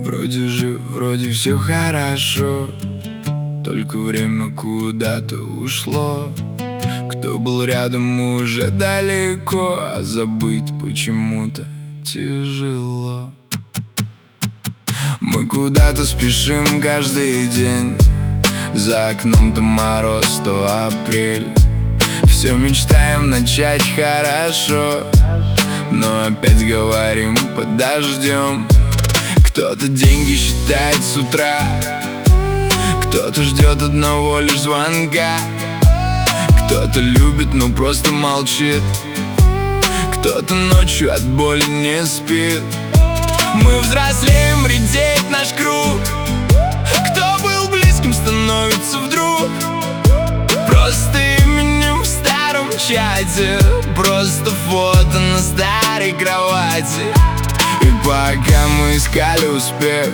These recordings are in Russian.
Вроде жив, вроде все хорошо, только время куда-то ушло. Кто был рядом, уже далеко, а забыть почему-то тяжело. Мы куда-то спешим каждый день, за окном то мороз, то апрель. Все мечтаем начать хорошо, но опять говорим подождем. Кто-то деньги считает с утра, кто-то ждет одного лишь звонка, кто-то любит, но просто молчит, кто-то ночью от боли не спит. Мы взрослеем, редеет наш круг, кто был близким, становится вдруг просто именем в старом чате, просто фото на старой кровати. И пока мы искали успех,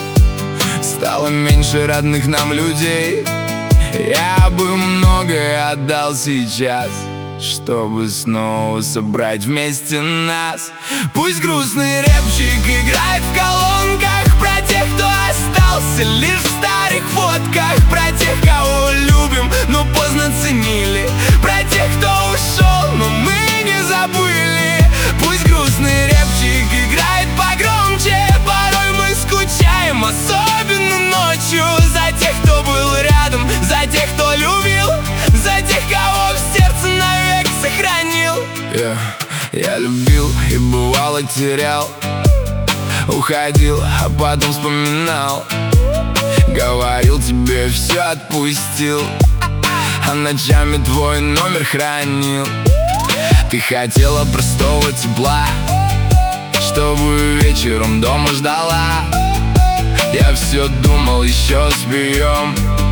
стало меньше родных нам людей. Я бы многое отдал сейчас, чтобы снова собрать вместе нас. Пусть грустный рэпчик играет в колонках про тех, кто остался лишь в старых фотках, про тех, кого любим, но поздно ценили, про тех, кто ушел, но мы не забыли. Пусть грустный рэпчик играет погромче, порой мы скучаем, особенно ночью, за тех, кто был рядом, за тех, кто любил, за тех, кого в сердце навек сохранил. Я любил и бывало терял, уходил, а потом вспоминал, говорил тебе все отпустил, а ночами твой номер хранил. Ты хотела простого тепла, чтобы вечером дома ждала. Я все думал, еще сбьем,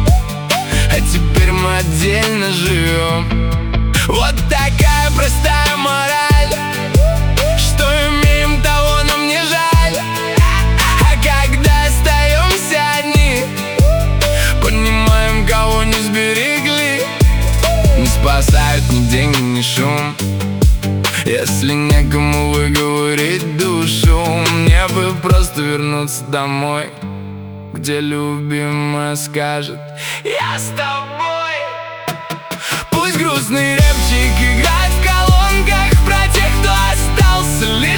а теперь мы отдельно живем. Вот такая простая мораль, что имеем, того нам не жаль. А когда остаемся одни, понимаем, кого не сберегли. Не спасают ни деньги, ни шум, если некому выговорить душу. Мне бы просто вернуться домой, где любимая скажет: я с тобой. Пусть грустный рэпчик играет в колонках про тех, кто остался лишь